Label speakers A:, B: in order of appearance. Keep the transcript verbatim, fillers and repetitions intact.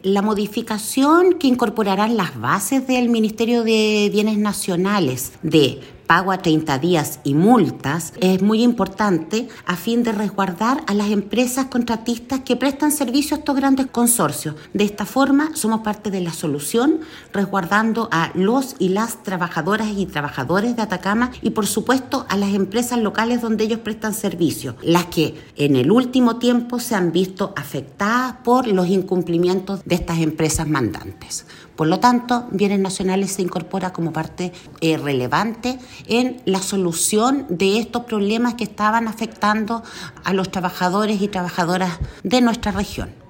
A: La modificación que incorporarán las bases del Ministerio de Bienes Nacionales de pago a treinta días y multas es muy importante a fin de resguardar a las empresas contratistas que prestan servicio a estos grandes consorcios. De esta forma, somos parte de la solución, resguardando a los y las trabajadoras y trabajadores de Atacama y, por supuesto, a las empresas locales donde ellos prestan servicio, las que en el último tiempo se han visto afectadas por los incumplimientos de estas empresas mandantes. Por lo tanto, Bienes Nacionales se incorpora como parte eh, relevante en la solución de estos problemas que estaban afectando a los trabajadores y trabajadoras de nuestra región.